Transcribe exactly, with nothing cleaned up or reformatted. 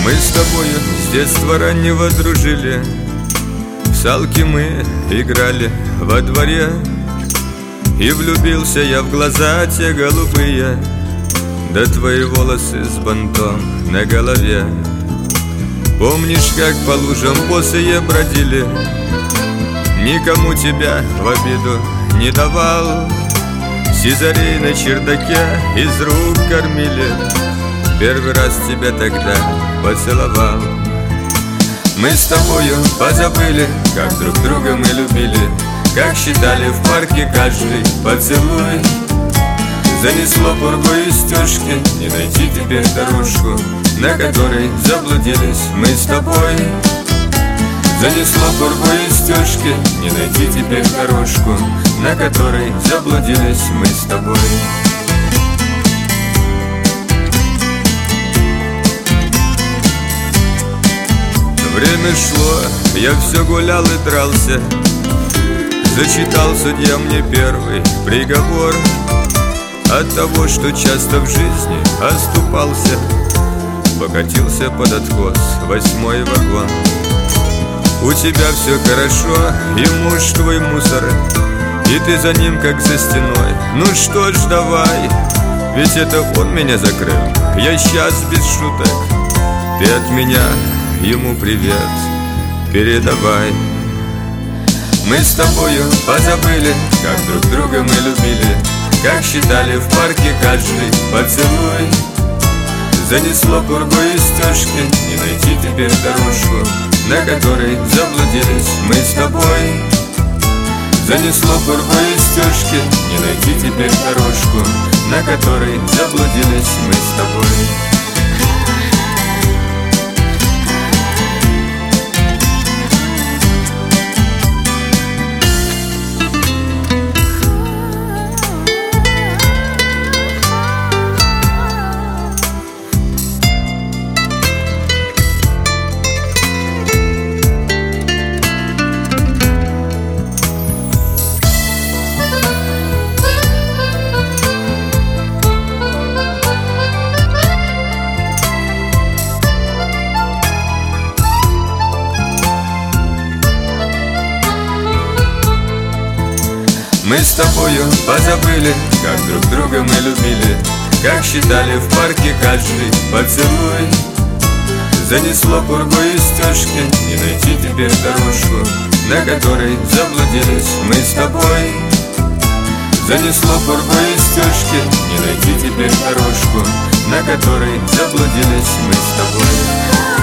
Мы с тобою с детства раннего дружили, в салки мы играли во дворе, и влюбился я в глаза те голубые, да твои волосы с бантом на голове. Помнишь, как по лужам босые бродили, никому тебя в обиду не давал, сизарей на чердаке из рук кормили, первый раз тебя тогда поцеловал. Мы с тобою позабыли, как друг друга мы любили, как считали в парке каждый поцелуй. Занесло пургу и стежки, не найти теперь дорожку, на которой заблудились мы с тобой. Занесло пургу и стежки, не найти теперь дорожку, на которой заблудились мы с тобой. Время шло, я все гулял и дрался, зачитал судья мне первый приговор от того, что часто в жизни оступался, покатился под откос восьмой вагон. У тебя все хорошо, и муж твой мусор, и ты за ним как за стеной. Ну что ж, давай, ведь это он меня закрыл, я сейчас без шуток, ты от меня ему привет передавай. Мы с тобою позабыли, как друг друга мы любили, как считали в парке каждый поцелуй. Занесло пургу и стежки, не найти теперь дорожку, на которой заблудились мы с тобой. Занесло пургу и стежки, не найти теперь дорожку, на которой заблудились мы с тобой. Мы с тобою позабыли, как друг друга мы любили, как считали в парке каждый поцелуй. Занесло пургу и стежки, не найти теперь дорожку, на которой заблудились мы с тобой. Занесло пургу и стежки, не найти теперь дорожку, на которой заблудились мы с тобой.